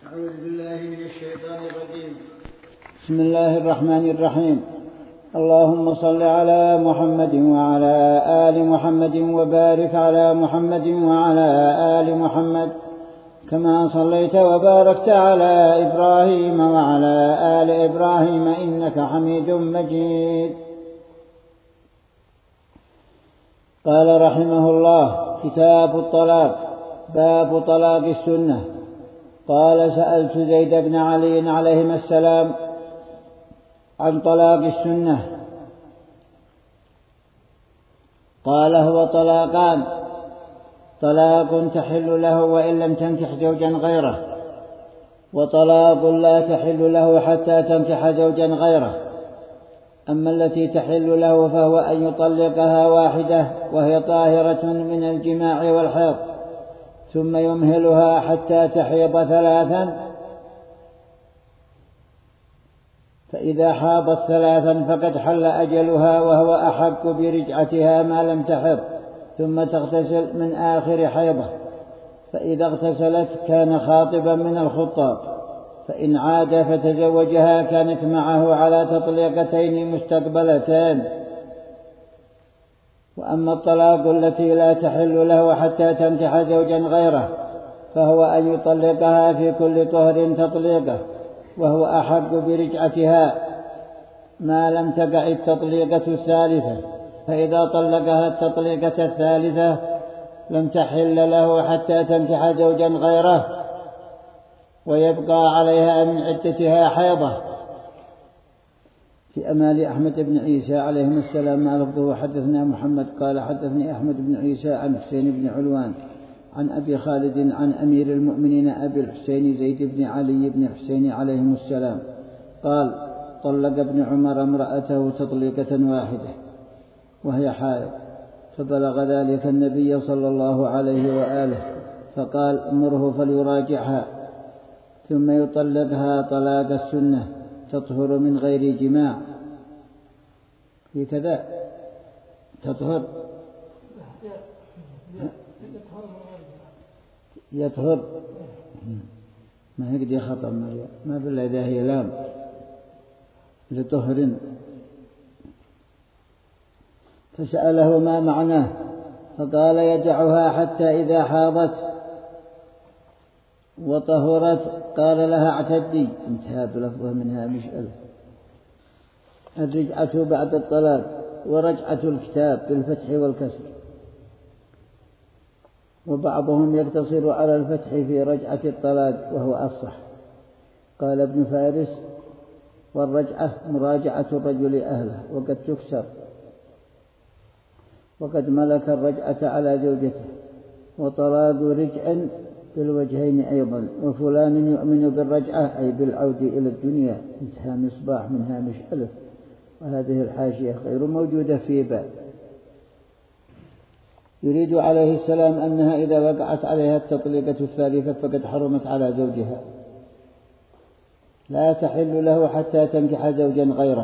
أعوذ بالله من الشيطان الرجيم. بسم الله الرحمن الرحيم. اللهم صل على محمد وعلى آل محمد وبارك على محمد وعلى آل محمد كما صليت وباركت على إبراهيم وعلى آل إبراهيم إنك حميد مجيد. قال رحمه الله: كتاب الطلاق. باب طلاق السنة. قال: سألت زيد بن علي عليهما السلام عن طلاق السنة، قال: هو طلاقان: طلاق تحل له وإن لم تنكح زوجا غيره، وطلاق لا تحل له حتى تنكح زوجا غيره. أما التي تحل له فهو أن يطلقها واحدة وهي طاهرة من الجماع والحيض، ثم يمهلها حتى تحيض 3، فإذا حاضت 3 فقد حل أجلها وهو أحق برجعتها ما لم تحض، ثم تغتسل من آخر حيضة، فإذا اغتسلت كان خاطبا من الخطاب، فإن عاد فتزوجها كانت معه على تطليقتين مستقبلتان. وأما الطلاق التي لا تحل له حتى تنكح زوجا غيره فهو أن يطلقها في كل طهر تطليقه، وهو أحق برجعتها ما لم تقع التطليقة الثالثة، فإذا طلقها التطليقة الثالثة لم تحل له حتى تنكح زوجا غيره، ويبقى عليها من عدتها حيضة. في أمال أحمد بن عيسى عليهما السلام ما لفظه: حدثنا محمد قال: حدثني أحمد بن عيسى عن حسين بن علوان عن أبي خالد عن أمير المؤمنين أبي الحسين زيد بن علي بن حسين عليهم السلام قال: طلق ابن عمر امرأته تطليقة واحدة وهي حائض، فبلغ ذلك النبي صلى الله عليه وآله، فقال: امره فليراجعها، ثم يطلقها طلاق السنة تطهر من غير جماع. في كذا تطهر يطهر ما هيك دي خطأ ما بالله إذا هي لام لطهر. فسأله ما معناه، فقال: يدعها حتى إذا حاضت وطهرت قال لها: اعتدي. انتهى بلفظه منها مش ألف. الرجعة بعد الطلاق، ورجعة الكتاب بالفتح والكسر، وبعضهم يقتصر على الفتح في رجعة الطلاق وهو أفصح. قال ابن فارس: والرجعة مراجعة الرجل أهله، وقد تكسر، وقد ملك الرجعة على زوجته. وطلاق رجع بالوجهين أيضا. وفلان يؤمن بالرجعة أي بالعود إلى الدنيا. انتهى مصباح من هامش ألف. وهذه الحاشية غير موجودة في باب. يريد عليه السلام أنها إذا وقعت عليها التطليقة الثالثة فقد حرمت على زوجها، لا تحل له حتى تنكح زوجا غيره.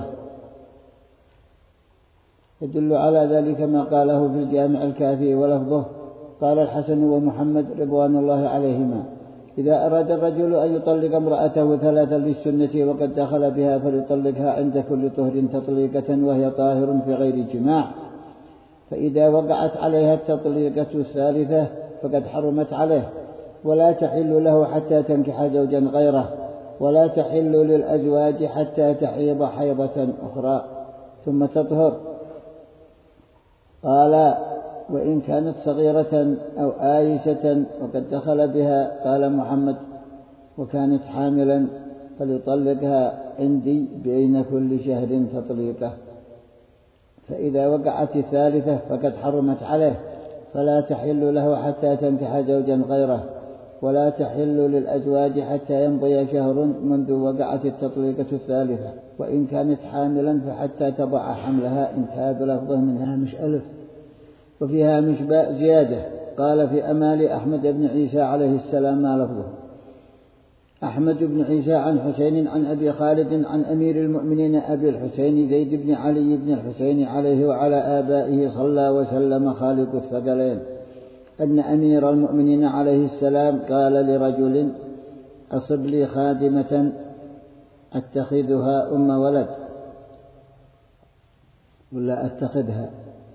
يدل على ذلك ما قاله في الجامع الكافي ولفظه: قال الحسن ومحمد رضوان الله عليهما: إذا أراد الرجل أن يطلق امرأته 3 للسنة وقد دخل بها فليطلقها عند كل طهر تطليقة وهي طاهر في غير جماع، فإذا وقعت عليها التطليقة الثالثة فقد حرمت عليه، ولا تحل له حتى تنكح زوجا غيره، ولا تحل للأزواج حتى تحيض حيضة أخرى ثم تطهر. قال: وإن كانت صغيرة أو آيسة وقد دخل بها. قال محمد: وكانت حاملا فليطلقها عندي بين كل شهر تطليقه. فإذا وقعت الثالثة فقد حرمت عليه، فلا تحل له حتى تنكح زوجا غيره، ولا تحل للأزواج حتى يمضي شهر منذ وقعت التطليقة الثالثة، وإن كانت حاملا فحتى تضع حملها. انتهى بلفظه من هامش ألف. وفي هامش باء زيادة. قال: في أمال أحمد بن عيسى عليه السلام ما لفظه: أحمد بن عيسى عن حسين عن أبي خالد عن أمير المؤمنين أبي الحسين زيد بن علي بن الحسين عليه وعلى آبائه صلى وسلم خالق الثقلين، أن أمير المؤمنين عليه السلام قال لرجل: أصب لي خادمة أتخذها أم ولد ولا أتخذها.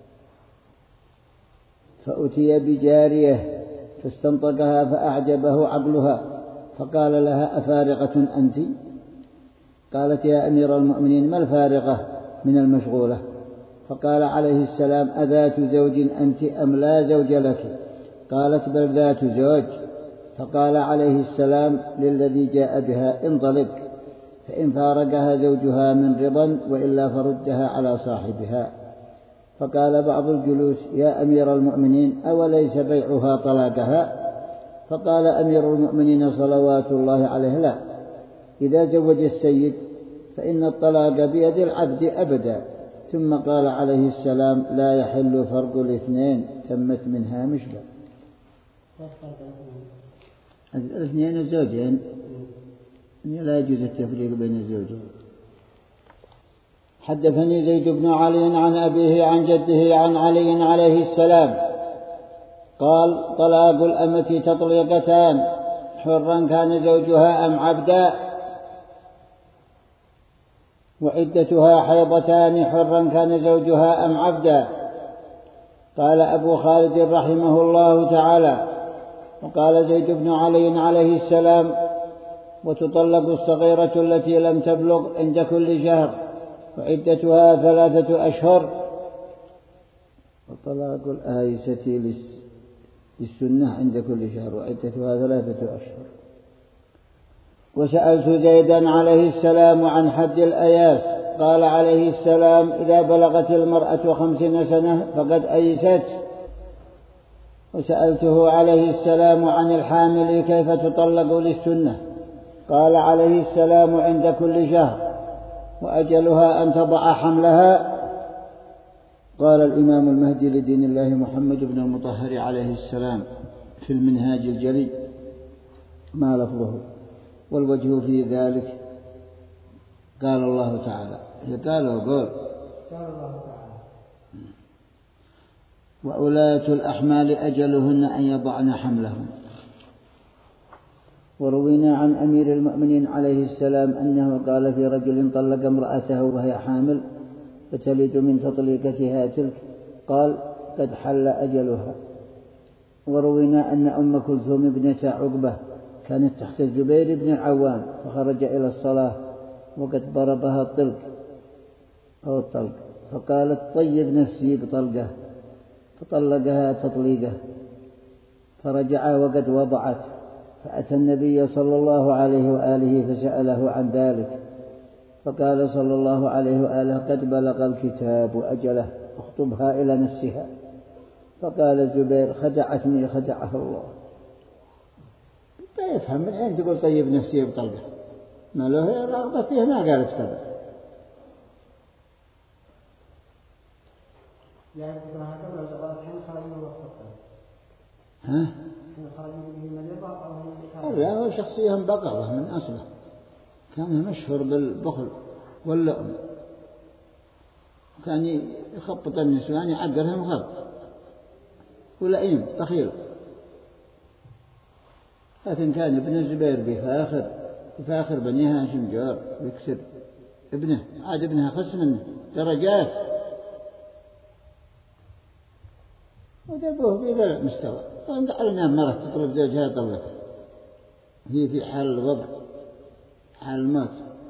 فأتي بجارية فاستنطقها فأعجبه عقلها فقال لها أفارقة أنت؟ قالت يا أمير المؤمنين ما الفارقة من المشغولة؟ فقال عليه السلام أذات زوج أنت أم لا زوج لك؟ قالت بل ذات زوج. فقال عليه السلام للذي جاء بها انطلق، فإن فارقها زوجها من رضا وإلا فردها على صاحبها. فقال بعض الجلوس يا أمير المؤمنين أوليس بيعها طلاقها؟ فقال أمير المؤمنين صلوات الله عليه لا، إذا زوج السيد فإن الطلاق بيد العبد أبدا. ثم قال عليه السلام لا يحل فرق الاثنين تمت منها مشبه. الاثنين الزوجين لا يجوز التفريق بين الزوجين. حدثني زيد بن علي عن أبيه عن جده عن علي عليه السلام قال طلاق الأمة تطليقتان حرا كان زوجها أم عبدا، وعدتها حيضتان حرا كان زوجها أم عبدا. قال أبو خالد رحمه الله تعالى وقال زيد بن علي عليه السلام وتطلق الصغيرة التي لم تبلغ عند كل شهر وعدتها 3 أشهر. وطلاق الآيسة للسنة عند كل شهر وعدتها 3 أشهر. وسألت زيدا عليه السلام عن حد الأياس قال عليه السلام إذا بلغت المرأة 50 سنة فقد أيست. وسألته عليه السلام عن الحامل كيف تطلق للسنة قال عليه السلام عند كل شهر وأجلها أن تضع حملها. قال الإمام المهدي لدين الله محمد بن المطهر عليه السلام في المنهاج الجلي ما لفظه والوجه في ذلك قال الله تعالى قال الله تعالى وأولاة الأحمال أجلهن أن يضعن حملهن. وروينا عن أمير المؤمنين عليه السلام أنه قال في رجل طلق امرأته وهي حامل فتلد من تطليقتها تلك قال قد حل أجلها. وروينا أن أم كلثوم ابنة عقبة كانت تحت الزبير بن العوام فخرج إلى الصلاة وقد ضربها الطلق فقالت طيب نفسي بطلقه فطلقها تطليقه فرجع وقد وضعت فأتى النبي صلى الله عليه وآله فسأله عن ذلك فقال صلى الله عليه وآله قد بلغ الكتاب وأجله اخطبها إلى نفسها. فقال الزبير خدعتني خدعها الله. لا يفهم من أين تقول طيب نفسي بطلقه ما له رغبة فيه ما قالت كذا. يعني هكذا لو الحين خرج من وقته ها؟ خرج من المريض أو لا هو شخصيا بقرة من أصله كان مشهور بالبخل واللؤم كان يخبط النسوان يعقرهم خب ولئيم بخيل. لكن كان ابن الزبير بفاخر بني هاشم جار ويكسر ابنه عاد ابنها خص منه درجات وجابوه بذا المستوى. وانقعلنا مرة تطلب زوجها طلق هي في حال الوضع حال الموت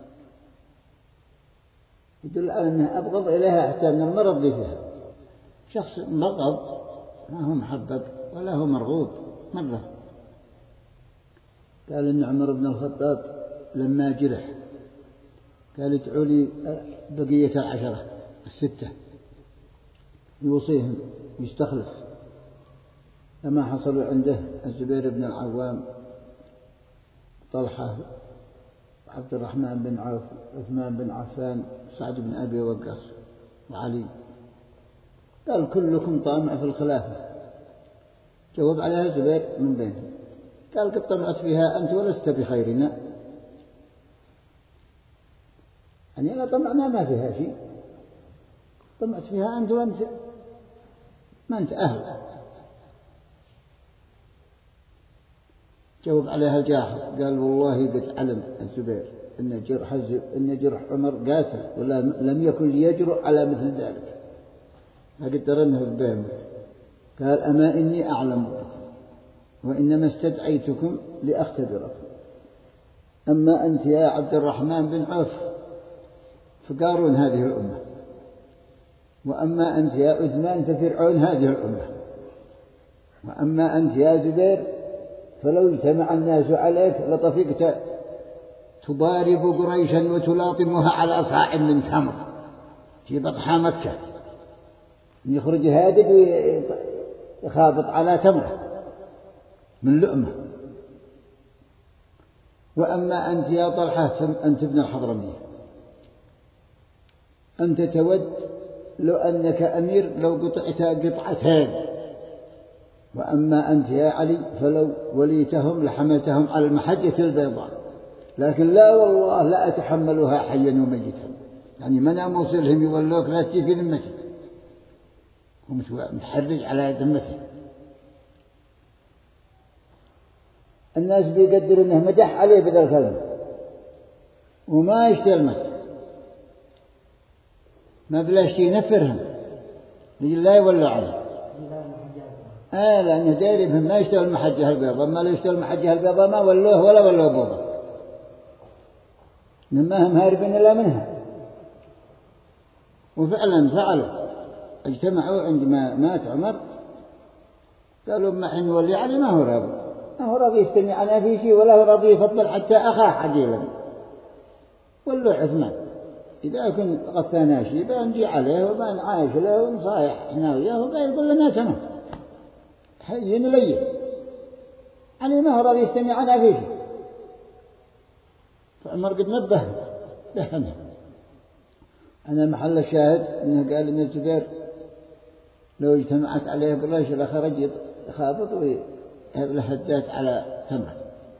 يدل على أنه أبغض إليها حتى أن المرض ذي فيها. شخص مرض ما هو محبب ولا هو مرغوب مرة. قال إن عمر بن الخطاب لما جرح قال ادعوا لي بقية 10 6 يوصيهم يستخلف. لما حصلوا عنده الزبير بن العوام طلحة عبد الرحمن بن عوف عثمان بن عفان سعد بن أبي وقاص وعلي قال كلكم طامع في الخلافة. جواب عليها الزبير من بينهم قال قد طمعت فيها أنت ولست بخيرنا. يعني لا طمعنا ما فيها شيء طمعت فيها أنت وأنت ما أنت أهل. جاوب عليها الجاحظ قال والله قد علم الزبير أن جرح عمر قاتل ولا لم يكن ليجرؤ على مثل ذلك، فقدر أنه بيموت. قال أما إني أعلم بكم وإنما استدعيتكم لأختبركم، أما أنت يا عبد الرحمن بن عوف فقارون هذه الأمة، وأما أنت يا عثمان ففرعون هذه الأمة، وأما أنت يا زبير فلو اجتمع الناس عليك لطفقت تضارب قريشا وتلاطمها على صاع من تمر في بطحى مكة، يخرج هادد ويخابط على تمره من لؤمة. وأما أنت يا طلحة أنت ابن الحضرمية، أنت تود لو أنك أمير لو قطعت قطعتين، وأما أنت يا علي فلو وليتهم لحملتهم على المحجة البيضاء، لكن لا والله لا أتحملها حيا وميتا، يعني من أموصلهم يولوك لا تجي في ذمتي ومتحرج على ذمتي. الناس بيقدروا أنه مدح عليه بذا الكلام وما يشتري المدح، ما بلاش ينفرهم لا يولوا عليه. لأنه داري بهم ما يشتغل المحجة البيضاء، ما لو يشتغل المحجة البيضاء ما ولوه ولا ولوه بوضة، إنما هم هاربين إلا منها. وفعلا فعلوا، اجتمعوا عندما مات عمر قالوا ما حين نولي علي ما هو راضي يستمعنا في شيء ولا هو راضي يفضل حتى أخاه عجيلا. ولوا عثمان إذا كن غثانا شيء بنجي عليه وبن عايش له ونصايح احنا وياه ويقول لنا تمام حيين لي يعني ما هو راضي يستمعنا في شيء. فعمر قد نبه دهنه. أنا محل الشاهد أنه قال إن الزبير لو اجتمعت عليه قريش لخرج يخابط ويهب له هدات على تمر.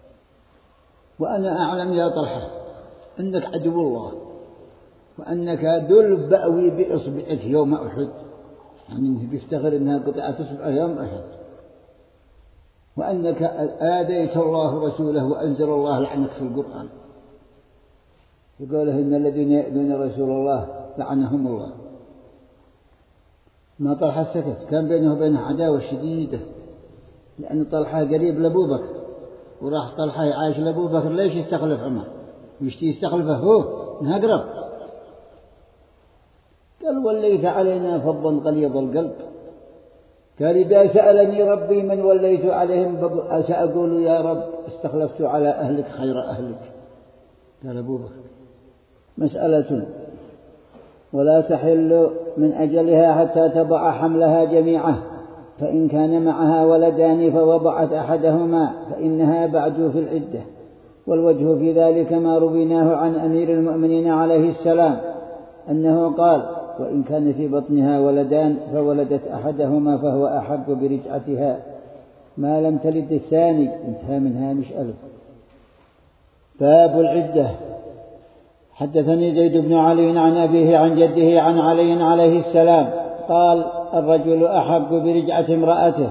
وأنا أعلم يا طلحة أنك عدو الله، وأنك دل بأوي بإصبعك يوم أحد، يعني بيفتخر أنها قطعة إصبعه يوم أحد، وأنك آذيت الله رسوله وأنزل الله لعنك في القرآن. يقوله إن الذين يؤذون رسول الله لعنهم الله. ما طلحة سكت، كان بينه وبينه عداوة شديدة، لأن طلحة قريب لأبو بكر، وراح طلحة عايش لأبو بكر ليش يستخلف عمر ويشتي يستخلفه هو إنها أقرب. قال وليت علينا فضا غليظ القلب، قال إذا سألني ربي من وليت عليهم سأقول يا رب استخلفت على أهلك خير أهلك. قال أبو بكر مسألة ولا تحل من أجلها حتى تضع حملها جميعه، فإن كان معها ولدان فوضعت أحدهما فإنها بعد في العدة. والوجه في ذلك ما رويناه عن أمير المؤمنين عليه السلام أنه قال وإن كان في بطنها ولدان فولدت أحدهما فهو أحق برجعتها ما لم تلد الثاني. انتهى من هامش ألف. باب العدة. حدثني زيد بن علي عن أبيه عن جده عن علي عليه السلام قال الرجل أحق برجعة امرأته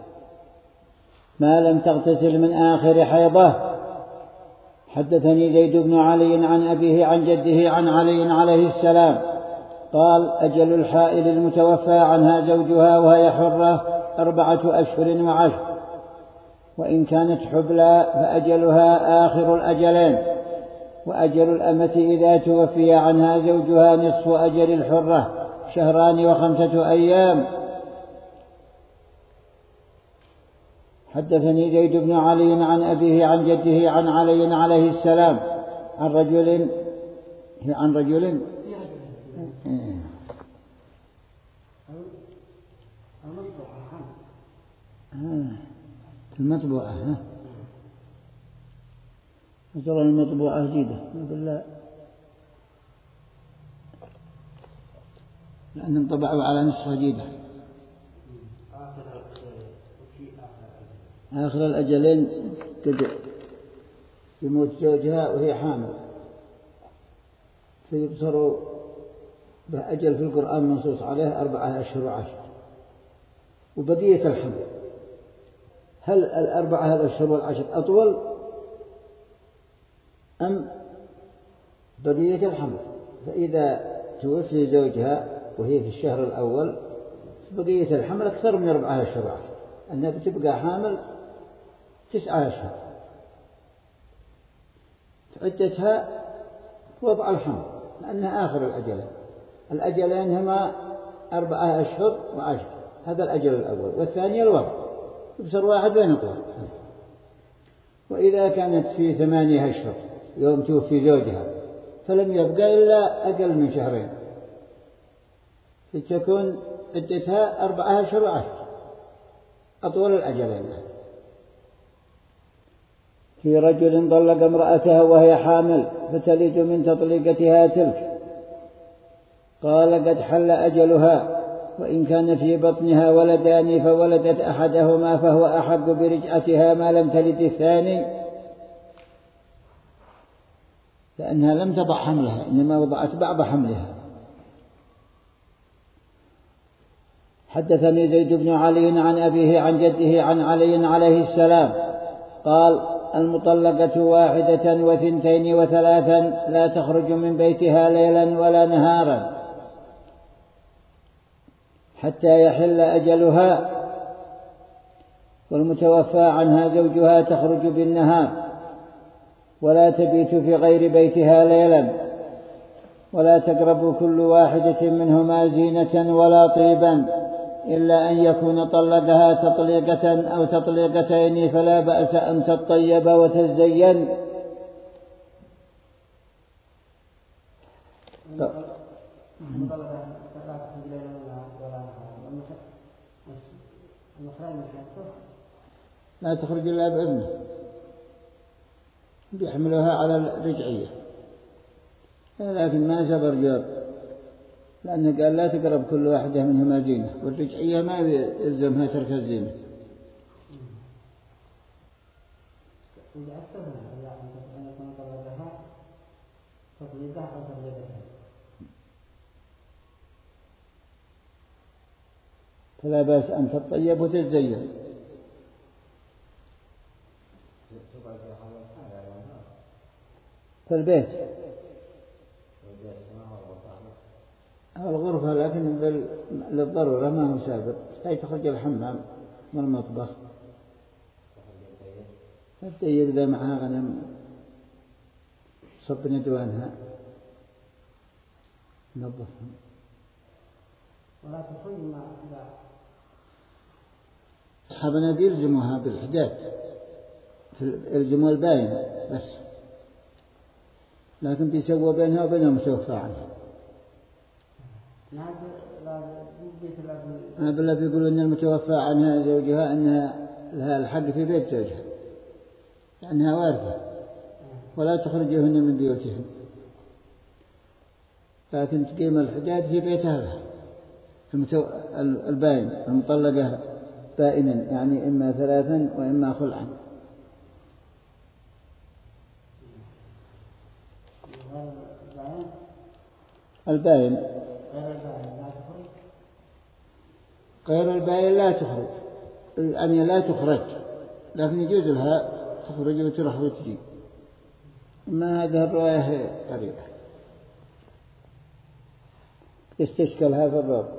ما لم تغتسل من آخر حيضة. حدثني زيد بن علي عن أبيه عن جده عن علي عليه السلام قال أجل الحائل المتوفى عنها زوجها وهي حرة 4 أشهر و10، وإن كانت حبلى فأجلها آخر الأجلين، وأجل الأمة إذا توفي عنها زوجها نصف أجل الحرة 2 و5 أيام. حدثني زيد بن علي عن أبيه عن جده عن علي عليه السلام عن رجل المطبوعة ترى المطبوعة جديدة نقول لا لأنهم طبعوا على نسخة جديدة آخر الأجلين يموت زوجها وهي حامل فيبصروا بأجل في القرآن منصوص عليه 4 أشهر و10 وبقية الحمل هل 4 أشهر والعشر أطول أم بقية الحمل؟ فإذا توفي زوجها وهي في الشهر الأول بقية الحمل أكثر من 4 أشهر وعشر، أنها بتبقى حامل 9 أشهر، عدتها وضع الحمل لأنها آخر الأجلين هما 4 أشهر وعشر، هذا الأجل الأول، والثاني الوضع، يبصر واحد وين يطول. وإذا كانت في 8 أشهر يوم توفي زوجها فلم يبقى إلا أقل من 2 شهر، فتكون عدتها 4 أشهر وعشر، أطول الأجلين. في رجل طلق امرأته وهي حامل فتلج من تطليقتها تلك، قال قد حل أجلها، وإن كان في بطنها ولدان فولدت أحدهما فهو أحق برجعتها ما لم تلد الثاني، لأنها لم تضع حملها، إنما وضعت بعض حملها. حدثني زيد بن علي عن أبيه عن جده عن علي عليه السلام قال: المطلقة 1 و2 و3 لا تخرج من بيتها ليلا ولا نهارا حتى يحل أجلها، والمتوفى عنها زوجها تخرج بالنهار ولا تبيت في غير بيتها ليلا، ولا تقرب كل واحدة منهما زينة ولا طيبا إلا أن يكون طلقها تطليقة أو تطليقتين فلا بأس أن تطيب وتزين. لا تخرج إلا بإذنه، بيحملها على الرجعية، لكن ما سبر جاب، لأنه قال لا تقرب كل واحدة منهما زينة، والرجعية ما يلزمها ترك الزينة. فلا بأس أن تطيب وتزين. في البيت أو الغرفة، لكن للضرورة ما هو سابر، لا تخرج الحمام من المطبخ، التير إذا معها غنم صب ندوانها نظفهم. ولا تخرج مع أصحابنا بيلزموها بالحداد، يلزموا الباين بس، لكن بيسوى بينها وبين المتوفى عنها. بلا بيقولوا أن المتوفى عنها زوجها أنها لها الحق في بيت زوجها لأنها وارثة، ولا تخرجهن من بيوتهن، لكن تقيم الحداد في بيتها. الباين المطلقة بائنا، يعني إما 3 وإما خلعا. الباين غير الباين لا تخرج، يعني لا تخرج، لكن يجوز لها تخرج وتروح وتجي. ما هذه الرواية قريبة يستشكلها في الرب،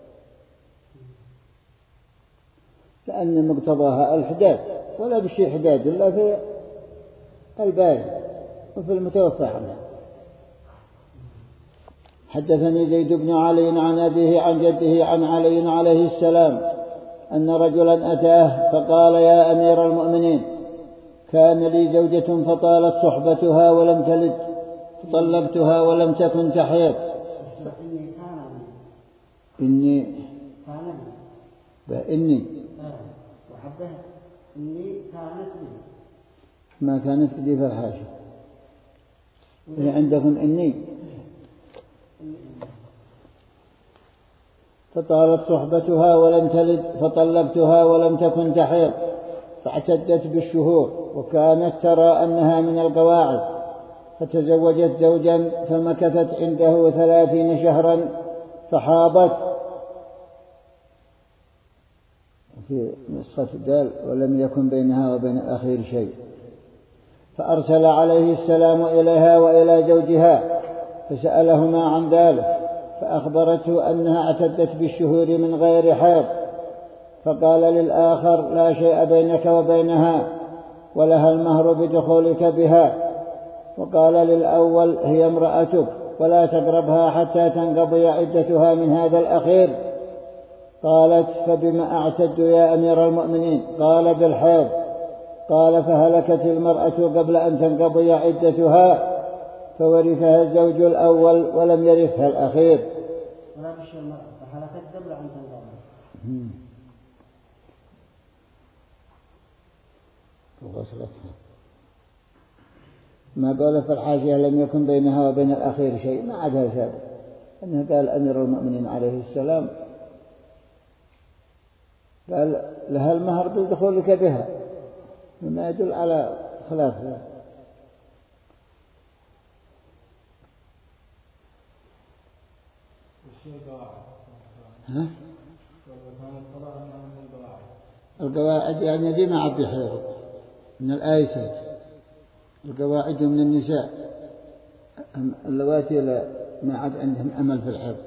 لأن مقتضاها الحداد، ولا بشيء حداد إلا في الباين وفي المتوفى عنها. حدثني زيد بن علي عن أبيه عن جده عن علي عليه السلام أن رجلا أتاه فقال: يا أمير المؤمنين، كان لي زوجة فطالت صحبتها ولم تلد، فطلقتها ولم تكن تحيض. إني ما كانت لي في الحاشة، عندكم إني فطالت صحبتها ولم تلد فطلقتها ولم تكن تحيض، فاعتدت بالشهور، وكانت ترى أنها من القواعد، فتزوجت زوجا فمكثت عنده 30 شهرا فحاضت، في نسخة دال ولم يكن بينها وبين الأخير شيء. فأرسل عليه السلام إليها وإلى زوجها فسألهما عن ذلك، فأخبرته أنها اعتدت بالشهور من غير حيض، فقال للآخر: لا شيء بينك وبينها، ولها المهر بدخولك بها. وقال للأول: هي امرأتك ولا تقربها حتى تنقضي عدتها من هذا الأخير. قالت: فبما أعتد يا أمير المؤمنين؟ قال: بالحيض. قال: فهلكت المرأة قبل أن تنقضي عدتها، فورثها الزوج الأول ولم يرثها الأخير. ولا تشير المرأة فهلكت قبل أن تنقضي. وغسلتها. ما قال في الحاشية: لم يكن بينها وبين الأخير شيء، ما عادها سابق، أنه قال أمير المؤمنين عليه السلام قال لها المهر بدخولك بها، مما يدل على خلافها. القواعد يعني دي ما عبي حيض من الآيسات، القواعد من النساء اللواتي ما عاد عندهم أمل في الحيض،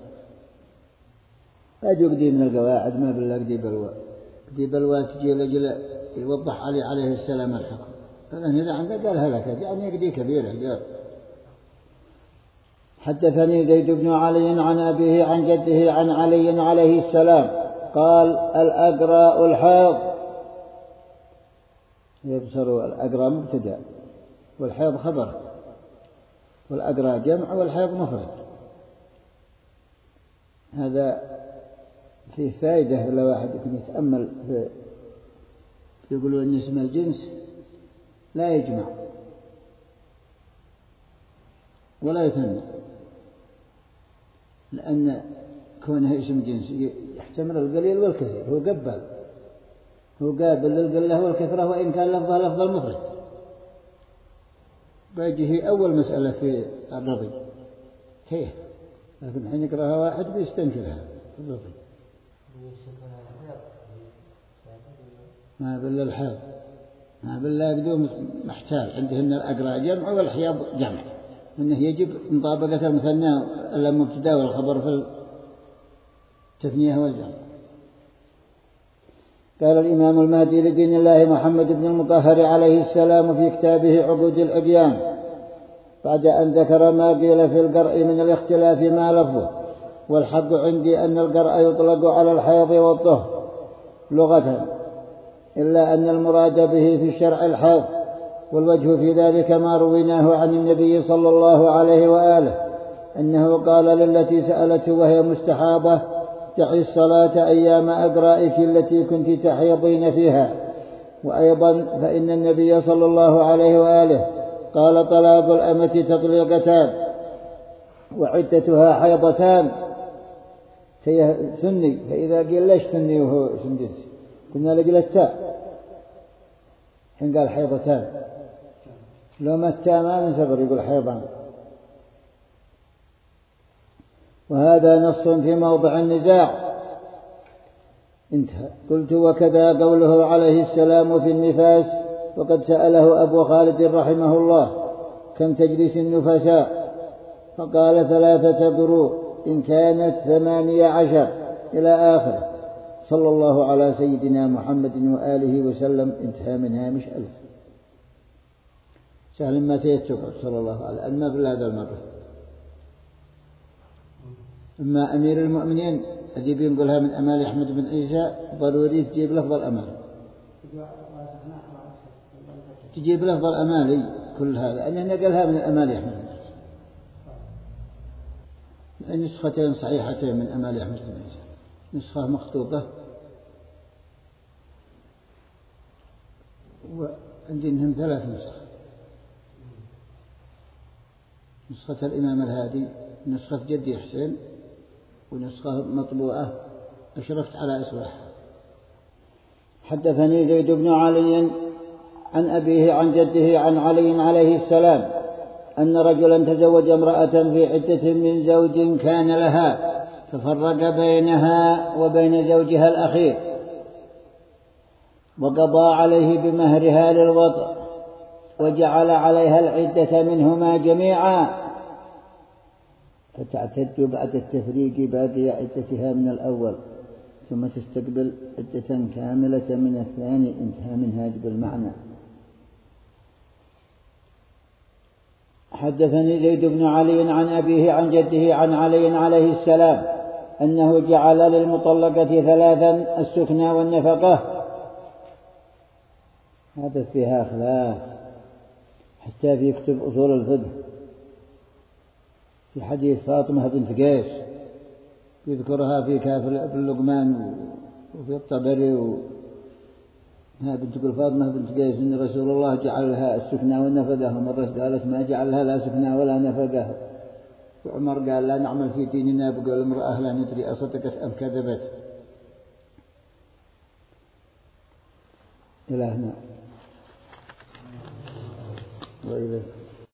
أجوا قدي من القواعد ما بالله قدي بلوى تجي لجل يوضح عليه السلام الحكم. قال إذا عندك قال هلكت يعني قدي كبيرة. قال: حدثني زيد بن علي عن أبيه عن جده عن علي عليه السلام قال: الأقراء الحيض. يبصروا الأقراء مبتدأ والحيض خبر، والأقراء جمع والحيض مفرد. هذا فيه فائدة لو واحد يكون يتأمل يقولوا أن اسم الجنس لا يجمع ولا يثنى، لأن كونه اسم جنس يحتمل القليل والكثير، هو قابل للقلة والكثرة وإن كان لفظها لفظ المفرد. باجيه أول مسألة في الرضي كيف، لكن حين يقرأها واحد بيستنكرها في الرضي. ما بالله الحيض ما بالله يقدوم محتال عندهن الأقراء جمع والحيض جمع، إنه يجب مطابقة المثنى المبتدأ والخبر في التثنية والجمع. قال الإمام المهدي لدين الله محمد بن المطهر عليه السلام في كتابه عقود الأديان بعد أن ذكر ما قيل في القرء من الاختلاف ما لفظه: والحق عندي أن القرء يطلق على الحيض والطهر لغة، إلا أن المراد به في الشرع الحيض، والوجه في ذلك ما رويناه عن النبي صلى الله عليه وآله أنه قال للتي سألته وهي مستحاضة: دعي الصلاة أيام أقرائك التي كنت تحيضين فيها. وأيضا فإن النبي صلى الله عليه وآله قال: طلاق الأمة تطليقتان وعدتها حيضتان. سني، فإذا قيل ليش سني وهو اسم جنس قلنا لجل التاء، حين قال حيضتان، لو ما التاء ما من سبر يقول حيضان. وهذا نص في موضع النزاع. انتهى. قلت: وكذا قوله عليه السلام في النفاس، وقد سأله أبو خالد رحمه الله: كم تجلس النفساء؟ فقال: 3 قروء إن كانت 18 إلى آخره. صلى الله على سيدنا محمد وآله وسلم. انتهى من هامش 1000. سهل ما تيتقل صلى الله عليه وسلم. ما بالهذا المرة أما أمير المؤمنين أجيب ينقلها من أمال أحمد بن عيسى ضروري تجيب لفظ الأمال، تجيب لفظ الأمالي كل هذا، لأنه نقلها من أمال أحمد بن عيسى. نسختين صحيحتين من أمال أحمد بن عيسى، نسخة مخطوطة وعندهم 3 نسخ: نسخة الإمام الهادي، نسخة جدي حسين، ونسخة مطبوعة أشرفت على إصلاحها. حدثني زيد بن علي عن أبيه عن جده عن علي عليه السلام أن رجلا تزوج امرأة في عدة من زوج كان لها، ففرق بينها وبين زوجها الأخير، وقضى عليه بمهرها للوطء وجعل عليها العدة منهما جميعا، فتعتد بعد التفريق باقي عدتها من الأول، ثم تستقبل عدة كاملة من الثاني انتهى منها بالمعنى. حدثني زيد بن علي عن أبيه عن جده عن علي عليه السلام أنه جعل للمطلقة 3 السكنى والنفقة. هذا فيها خلاف حتى في كتب أصول الفقه، في حديث فاطمة بنت قيس يذكرها في كافر ابن لقمان وفي الطبري تقول فاطمة بنت قيس إن رسول الله جعل لها السكنى والنفقة، ومرة قالت ما جعل لها لا سكنى ولا نفقة، وعمر قال لا نعمل في ديننا بقول المرأة لا ندري أصدقت أم كذبت. إلى هنا وإليك.